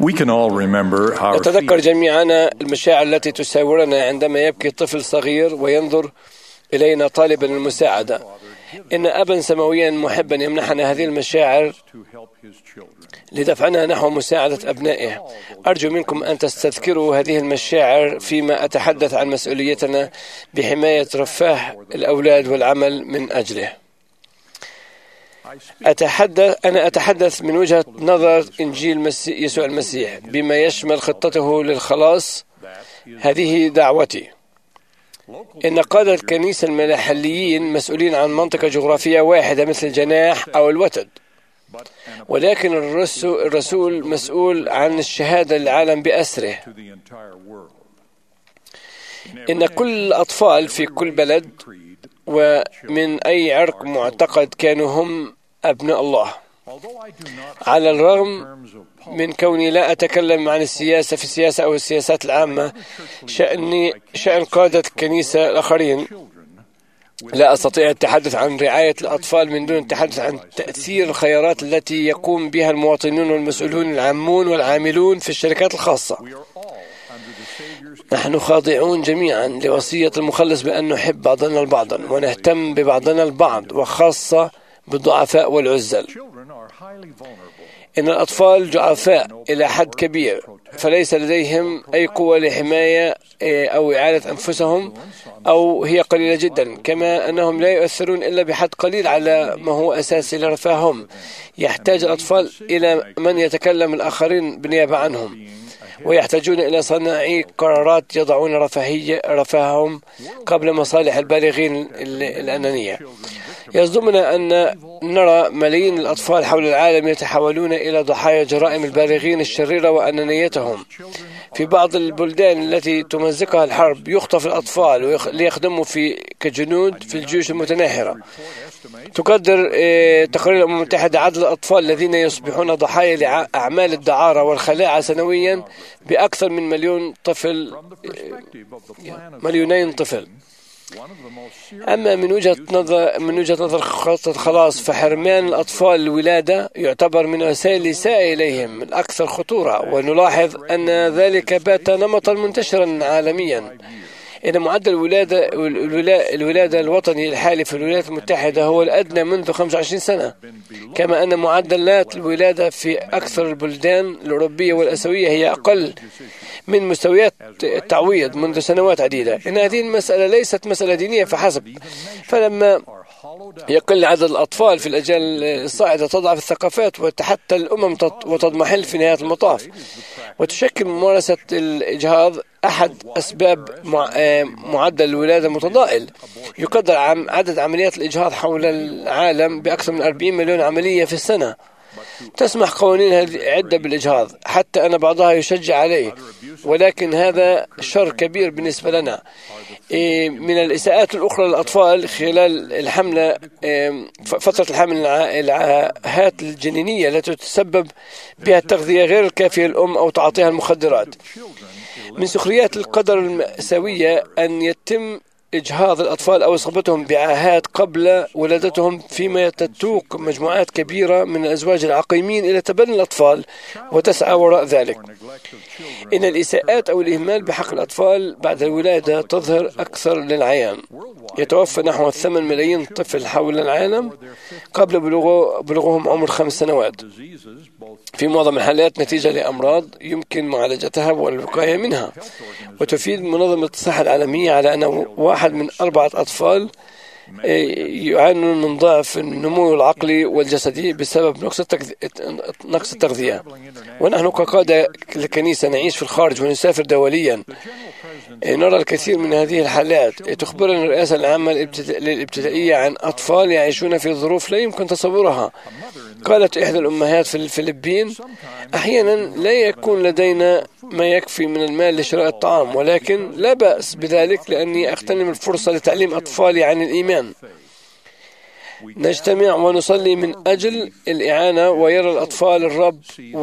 نتذكر جميعنا المشاعر التي تساورنا عندما يبكي طفل صغير وينظر إلينا طالبا المساعدة. إن أبا سماويا محبا يمنحنا هذه المشاعر لدفعنا نحو مساعدة أبنائه. أرجو منكم أن تستذكروا هذه المشاعر فيما أتحدث عن مسؤوليتنا بحماية رفاه الأولاد والعمل من أجله. أنا أتحدث من وجهة نظر إنجيل يسوع المسيح بما يشمل خطته للخلاص. هذه دعوتي. إن قادة الكنيسة المحليين مسؤولين عن منطقة جغرافية واحدة مثل الجناح أو الوتد، ولكن الرسول مسؤول عن الشهادة للعالم بأسره. إن كل الأطفال في كل بلد ومن أي عرق معتقد كانوا هم أبناء الله. على الرغم من كوني لا أتكلم عن السياسة في السياسة أو السياسات العامة، شأن قادة الكنيسة الآخرين، لا أستطيع التحدث عن رعاية الأطفال من دون التحدث عن تأثير الخيارات التي يقوم بها المواطنون والمسؤولون العامون والعاملون في الشركات الخاصة. نحن خاضعون جميعا لوصية المخلص بأن نحب بعضنا البعض ونهتم ببعضنا البعض، وخاصة بالضعفاء والعزل. إن الأطفال ضعفاء إلى حد كبير، فليس لديهم أي قوة لحماية أو إعادة أنفسهم، أو هي قليلة جدا، كما أنهم لا يؤثرون إلا بحد قليل على ما هو أساسي لرفاههم. يحتاج الأطفال إلى من يتكلم الآخرين بالنيابة عنهم، ويحتاجون إلى صناعي قرارات يضعون رفاههم قبل مصالح البالغين الأنانية. يصدمنا أن نرى ملايين الأطفال حول العالم يتحولون إلى ضحايا جرائم البالغين الشريرة وأنانيتهم. في بعض البلدان التي تمزقها الحرب يخطف الأطفال ليخدموا كجنود في الجيوش المتناحرة. تقدر تقارير الأمم المتحدة عدد الأطفال الذين يصبحون ضحايا لأعمال الدعارة والخلاعة سنويا بأكثر من مليونين طفل. أما من وجهة نظر خطة الخلاص، فحرمان الأطفال الولادة يعتبر من وسائل الإساءة إليهم الأكثر خطورة، ونلاحظ أن ذلك بات نمطا منتشرا عالميا. إن معدل الولادة الوطني الحالي في الولايات المتحدة هو الأدنى منذ 25 سنة، كما أن معدلات الولادة في أكثر البلدان الأوروبية والآسيوية هي أقل من مستويات التعويض منذ سنوات عديدة. إن هذه المسألة ليست مسألة دينية فحسب، فلما يقل عدد الأطفال في الأجيال الصاعدة تضعف الثقافات وحتى الأمم وتضمحل في نهاية المطاف. وتشكل ممارسة الإجهاض أحد أسباب معدل الولادة المتضائل. يقدر عدد عمليات الإجهاض حول العالم بأكثر من 40 مليون عملية في السنة. تسمح قوانين عدة بالإجهاض، حتى أن بعضها يشجع عليه، ولكن هذا شر كبير بالنسبة لنا. من الإساءات الأخرى للأطفال خلال الحملة، فترة الحمل، العاهات الجنينية التي تسبب بها التغذية غير الكافية للأم أو تعاطيها المخدرات. من سخريات القدر المأساوية أن يتم إجهاض الأطفال أو إصابتهم بعاهات قبل ولادتهم، فيما تتوق مجموعات كبيرة من الأزواج العقيمين إلى تبني الأطفال وتسعى وراء ذلك. إن الإساءات أو الإهمال بحق الأطفال بعد الولادة تظهر أكثر للعيان. يتوفى نحو 8 ملايين طفل حول العالم قبل بلوغهم عمر 5 سنوات، في معظم الحالات نتيجة لأمراض يمكن معالجتها والوقاية منها. وتفيد منظمة الصحة العالمية على أن 1 من 4 أطفال يعانون من ضعف النمو العقلي والجسدي بسبب نقص التغذية. ونحن كقادة الكنيسة نعيش في الخارج ونسافر دوليا، نرى الكثير من هذه الحالات. تخبرنا الرئاسة العامة للابتدائية عن أطفال يعيشون في ظروف لا يمكن تصورها. قالت إحدى الأمهات في الفلبين: أحيانا لا يكون لدينا ما يكفي من المال لشراء الطعام، ولكن لا بأس بذلك لأني أغتنم الفرصة لتعليم أطفالي عن الإيمان. نجتمع ونصلي من أجل الإعانة ويرى الأطفال الرب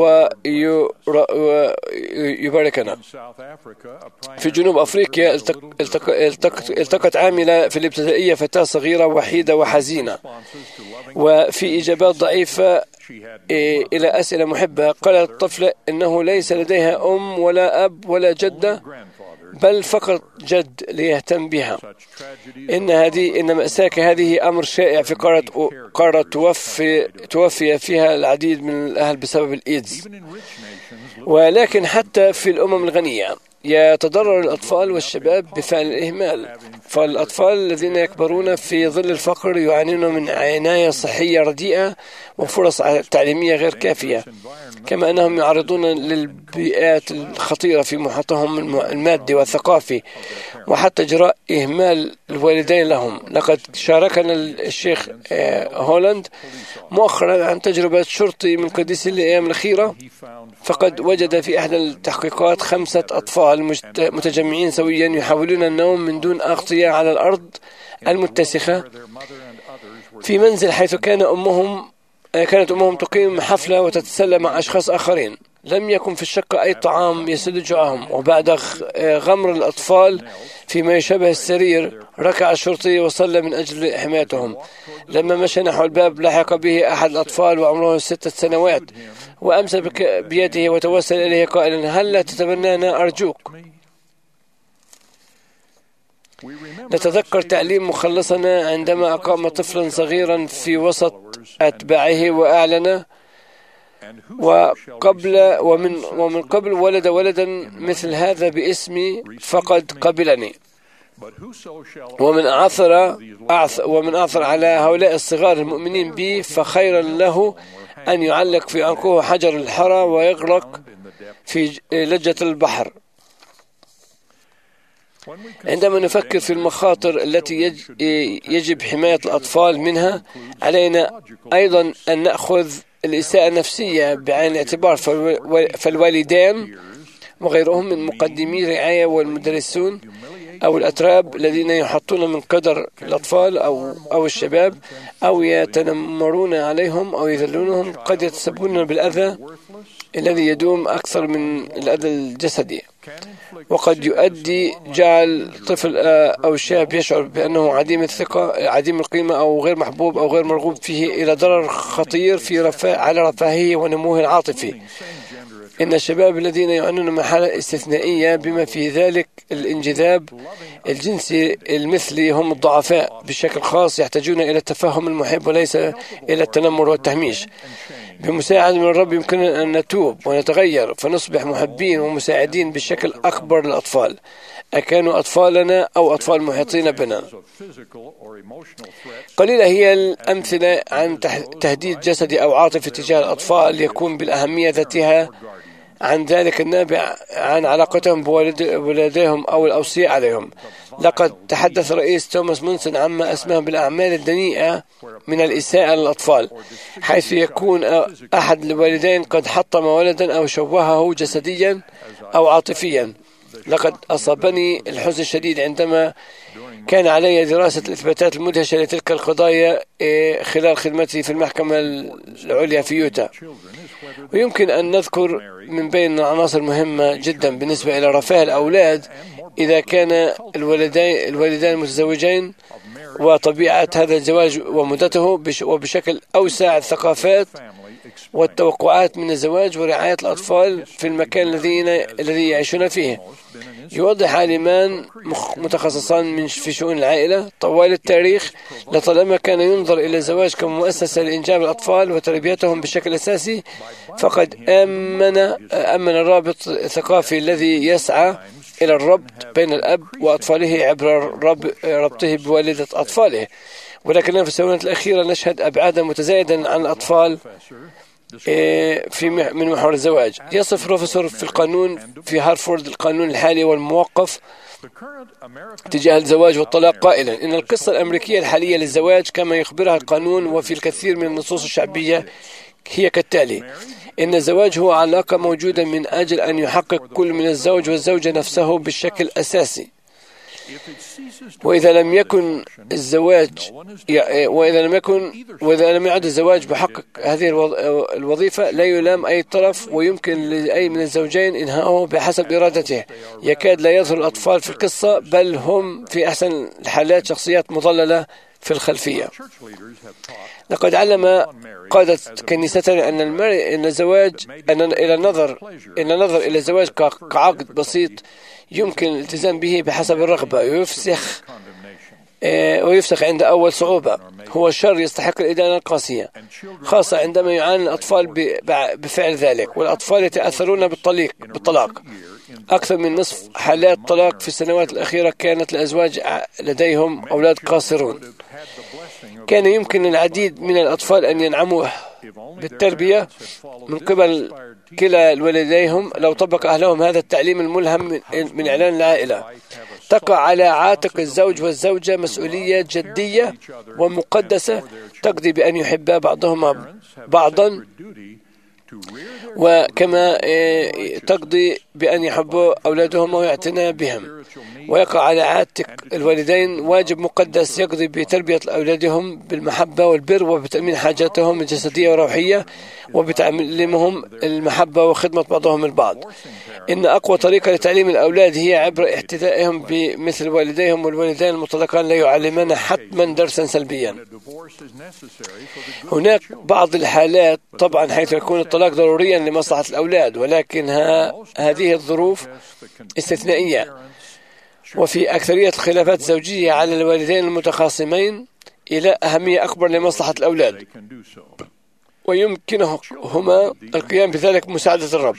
ويباركنا. في جنوب أفريقيا التقت عاملة في الابتدائية فتاة صغيرة وحيدة وحزينة، وفي إجابات ضعيفة إلى أسئلة محبة قالت الطفلة إنه ليس لديها أم ولا أب ولا جدة، بل فقط جد ليهتم بها. إن مأساة هذه أمر شائع في قارة توفي فيها العديد من الأهل بسبب الإيدز. ولكن حتى في الأمم الغنية يتضرر الأطفال والشباب بفعل الإهمال، فالأطفال الذين يكبرون في ظل الفقر يعانون من عناية صحية رديئة وفرص تعليمية غير كافية، كما أنهم يعرضون للبيئات الخطيرة في محيطهم المادي والثقافي، وحتى جراء إهمال الوالدين لهم. لقد شاركنا الشيخ هولاند مؤخرا عن تجربة شرطي من قديس الأيام الأخيرة، فقد وجد في أحد التحقيقات 5 أطفال متجمعين سويا يحاولون النوم من دون أغطية على الأرض المتسخة في منزل، حيث كانت أمهم تقيم حفلة وتتسلى مع أشخاص آخرين. لم يكن في الشقة أي طعام يسد جوعهم، وبعد غمر الأطفال فيما يشبه السرير ركع الشرطي وصلى من أجل حمايتهم. لما مشى نحو الباب لحق به أحد الأطفال وعمره 6 سنوات، وأمسك بيده وتوسل إليه قائلا: هل لا تتبنانا أرجوك؟ نتذكر تعليم مخلصنا عندما أقام طفلا صغيرا في وسط أتباعه وأعلن: ومن قبل ولد ولدا مثل هذا باسمي فقد قبلني. ومن أعثر على هؤلاء الصغار المؤمنين بي، فخيرا له أن يعلق في عنقه حجر الحرى ويغرق في لجة البحر. عندما نفكر في المخاطر التي يجب حماية الأطفال منها، علينا أيضا أن نأخذ الإساءة النفسية بعين الاعتبار، فالوالدين وغيرهم من مقدمي الرعاية والمدرسون أو الأتراب الذين يحطون من قدر الأطفال أو الشباب أو يتنمرون عليهم أو يذلونهم قد يتسببون بالأذى الذي يدوم أكثر من الأذى الجسدي، وقد يؤدي جعل طفل أو شاب يشعر بأنه عديم الثقة، عديم القيمة، أو غير محبوب أو غير مرغوب فيه، إلى ضرر خطير على رفاهية ونموه العاطفي. إن الشباب الذين يعانون من حالة استثنائية بما في ذلك الانجذاب الجنسي المثلي هم الضعفاء بشكل خاص، يحتاجون إلى التفهم المحب وليس إلى التنمر والتهميش. بمساعدة من الرب يمكننا أن نتوب ونتغير فنصبح محبين ومساعدين بشكل أكبر للأطفال، أكانوا أطفالنا أو أطفال محيطين بنا. قليلة هي الأمثلة عن تهديد جسدي أو عاطفي تجاه الأطفال يكون بالأهمية ذاتها عن ذلك النابع عن علاقتهم بوالديهم أو الأوصياء عليهم. لقد تحدث رئيس توماس مونسون عما أسماه بالأعمال الدنيئة من الإساءة للأطفال، حيث يكون أحد الوالدين قد حطم ولدا أو شوهه جسديا أو عاطفيا. لقد أصابني الحزن الشديد عندما كان علي دراسة الإثباتات المدهشة لتلك القضايا خلال خدمتي في المحكمة العليا في يوتا. ويمكن أن نذكر من بين العناصر المهمة جدا بالنسبة إلى رفاه الأولاد إذا كان الوالدان متزوجين، وطبيعة هذا الزواج ومدته، وبشكل أوسع الثقافات والتوقعات من الزواج ورعاية الأطفال في المكان الذي يعيشون فيه. يوضح عالمان متخصصان في شؤون العائلة طوال التاريخ لطالما كان ينظر إلى الزواج كمؤسسة لإنجاب الأطفال وتربيتهم بشكل أساسي، فقد أمن الرابط الثقافي الذي يسعى إلى الربط بين الأب وأطفاله عبر ربطه بوالدة أطفاله. ولكننا في السنوات الأخيرة نشهد أبعادا متزايدا عن الأطفال من محور الزواج. يصف بروفيسور في القانون في هارفورد القانون الحالي والموقف تجاه الزواج والطلاق قائلا إن القصة الأمريكية الحالية للزواج كما يخبرها القانون وفي الكثير من النصوص الشعبية هي كالتالي: إن الزواج هو علاقة موجودة من أجل أن يحقق كل من الزوج والزوجة نفسه بشكل أساسي. وإذا لم يكن الزواج وإذا لم يعد الزواج بحقق هذه الوظيفة لا يلام أي طرف، ويمكن لأي من الزوجين إنهاؤه بحسب إرادته. يكاد لا يظهر الأطفال في القصة، بل هم في أحسن الحالات شخصيات مضللة في الخلفية. لقد علم قادة كنيستنا أن الزواج إلى النظر إلى الزواج كعقد بسيط يمكن الالتزام به بحسب الرغبة، ويفسخ عند أول صعوبة. هو شر يستحق الإدانة القاسية، خاصة عندما يعاني الأطفال بفعل ذلك، والأطفال يتأثرون بالطلاق. أكثر من نصف حالات الطلاق في السنوات الأخيرة كانت لأزواج لديهم أولاد قاصرون. كان يمكن للعديد من الأطفال أن ينعموا بالتربية من قبل كلا الوالديهم لو طبق أهلهم هذا التعليم الملهم من إعلان العائلة. تقع على عاتق الزوج والزوجة مسؤولية جدية ومقدسة تقضي بأن يحبا بعضهما بعضا، وكما تقضي بأن يحبوا أولادهم ويعتنى بهم. ويقع على عاتق الوالدين واجب مقدس يقضي بتربية أولادهم بالمحبة والبر، وبتأمين حاجاتهم الجسدية والروحية، وبتعليمهم المحبة وخدمة بعضهم البعض. إن أقوى طريقة لتعليم الأولاد هي عبر احتذائهم بمثل والديهم، والوالدين المطلقان لا يعلمان حتما درسا سلبيا. هناك بعض الحالات طبعا حيث يكون الطلاق ضروريا لمصلحة الأولاد، ولكن هذه الظروف استثنائية. وفي أكثرية الخلافات الزوجية على الوالدين المتخاصمين إلى أهمية أكبر لمصلحة الأولاد، ويمكنهما القيام بذلك مساعدة الرب.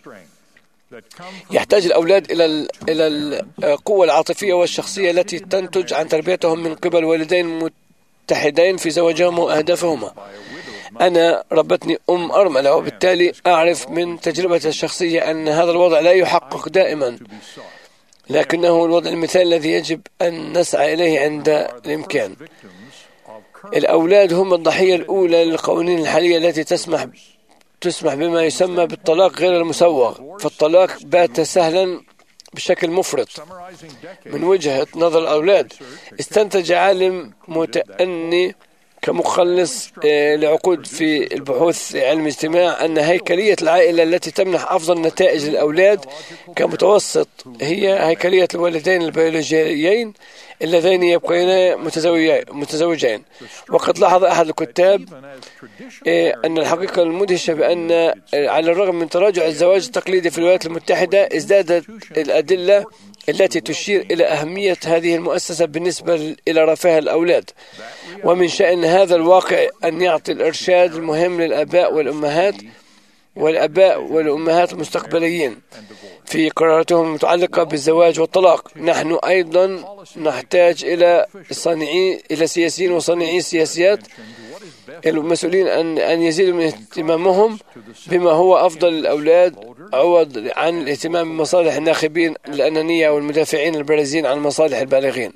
يحتاج الأولاد إلى القوة العاطفية والشخصية التي تنتج عن تربيتهم من قبل والدين متحدين في زواجهم وأهدافهما. أنا ربتني أرملة، وبالتالي أعرف من تجربتي الشخصية أن هذا الوضع لا يحقق دائما، لكنه الوضع المثالي الذي يجب أن نسعى إليه عند الإمكان. الأولاد هم الضحية الأولى للقوانين الحالية التي تسمح بما يسمى بالطلاق غير المسوغ، فالطلاق بات سهلا بشكل مفرط. من وجهة نظر الأولاد، استنتج عالم متأني كمخلص لعقود في البحوث علم الاجتماع أن هيكلية العائلة التي تمنح أفضل نتائج للأولاد كمتوسط هي هيكلية الوالدين البيولوجيين اللذين يبقين متزوجين. وقد لاحظ أحد الكتاب أن الحقيقة المدهشة بأن على الرغم من تراجع الزواج التقليدي في الولايات المتحدة، ازدادت الأدلة التي تشير إلى أهمية هذه المؤسسة بالنسبة إلى رفاه الأولاد. ومن شأن هذا الواقع أن يعطي الإرشاد المهم للآباء والأمهات المستقبليين في قراراتهم المتعلقة بالزواج والطلاق. نحن أيضا نحتاج إلى سياسيين وصانعي السياسيات المسؤولين أن يزيدوا من اهتمامهم بما هو أفضل للأولاد عوض عن الاهتمام بمصالح الناخبين الأنانية والمدافعين البارزين عن مصالح البالغين.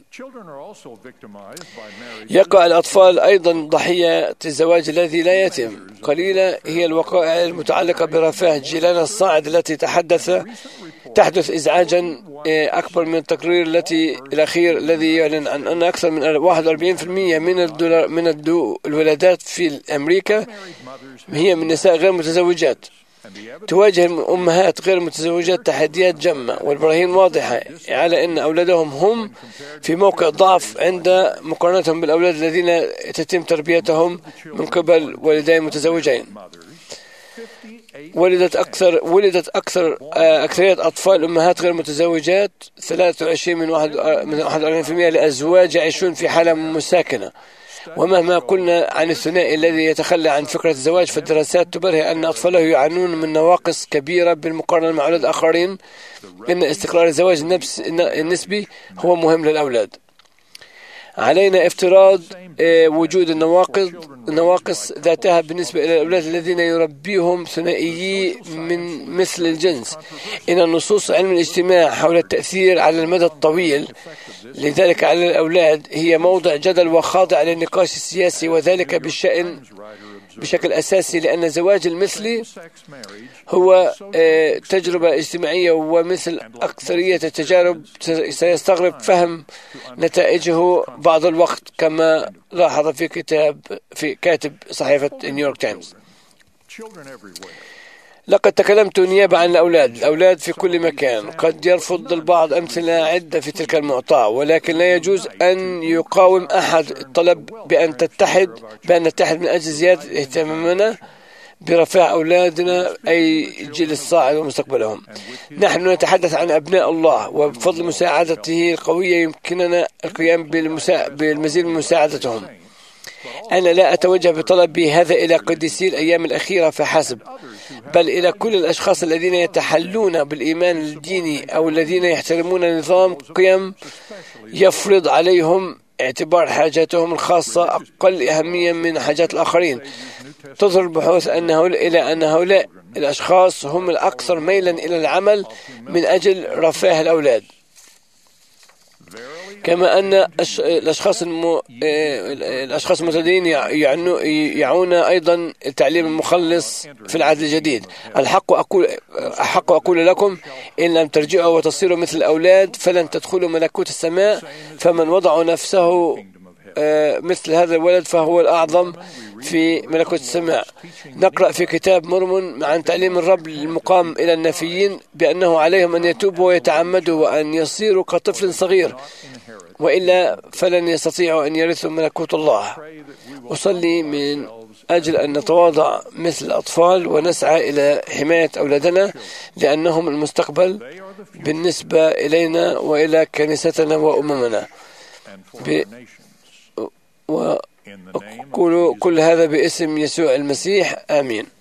يقع الأطفال أيضا ضحية الزواج الذي لا يتم. قليلة هي الوقائع المتعلقة برفاه جيلنا الصاعد التي تحدث إزعاجا أكبر من التقرير الأخير الذي يعلن عن أن أكثر من 41% من الولادات في أمريكا هي من نساء غير متزوجات. تواجه الأمهات غير متزوجات تحديات جمة، والبراهين واضحة على أن أولادهم هم في موقع ضعف عند مقارنتهم بالأولاد الذين تتم تربيتهم من قبل والدين متزوجين. ولدت أكثرية أطفال أمهات غير متزوجات 23 من 41% لأزواج يعيشون في حالة مساكنة. ومهما قلنا عن الثنائي الذي يتخلى عن فكرة الزواج، فالدراسات تبرهن أن أطفاله يعانون من نواقص كبيرة بالمقارنة مع أولاد آخرين. إن استقرار الزواج النسبي هو مهم للأولاد. علينا افتراض وجود النواقص ذاتها بالنسبة إلى الأولاد الذين يربيهم ثنائيي من مثل الجنس. إن النصوص علم الاجتماع حول التأثير على المدى الطويل لذلك على الأولاد هي موضع جدل وخاضع للنقاش السياسي، وذلك بالشأن بشكل أساسي، لأن الزواج المثلي هو تجربة اجتماعية، ومثل أكثرية التجارب سيستغرق فهم نتائجه بعض الوقت، كما لاحظ في كاتب صحيفة نيويورك تايمز. لقد تكلمت نيابة عن الأولاد في كل مكان. قد يرفض البعض أمثلة عدة في تلك المعطاة، ولكن لا يجوز أن يقاوم أحد الطلب بأن نتحد من أجل زيادة اهتمامنا برفاع أولادنا، أي جيل الصاعد ومستقبلهم. نحن نتحدث عن أبناء الله، وبفضل مساعدته القوية يمكننا القيام بالمزيد من مساعدتهم. أنا لا أتوجه بطلبي هذا إلى قديسي الأيام الأخيرة فحسب، بل إلى كل الأشخاص الذين يتحلون بالإيمان الديني أو الذين يحترمون نظام قيم يفرض عليهم اعتبار حاجاتهم الخاصة أقل أهمية من حاجات الآخرين. تظهر البحوث أن هؤلاء الأشخاص هم الأكثر ميلا إلى العمل من أجل رفاه الأولاد، كما أن الأشخاص المتدينين يعون أيضا التعليم المخلص في العهد الجديد. الحق أقول لكم، إن لم ترجعوا وتصيروا مثل الأولاد فلن تدخلوا ملكوت السماء. فمن وضع نفسه مثل هذا الولد فهو الأعظم في ملكوت السماء. نقرأ في كتاب مرمون عن تعليم الرب المقام إلى النفيين بأنه عليهم أن يتوبوا ويتعمدوا وأن يصيروا كطفل صغير، وإلا فلن يستطيعوا أن يرثوا ملكوت الله. أصلي من أجل أن نتواضع مثل الأطفال ونسعى إلى حماية أولادنا، لأنهم المستقبل بالنسبة إلينا وإلى كنيستنا وأممنا. وأقول كل هذا باسم يسوع المسيح، آمين.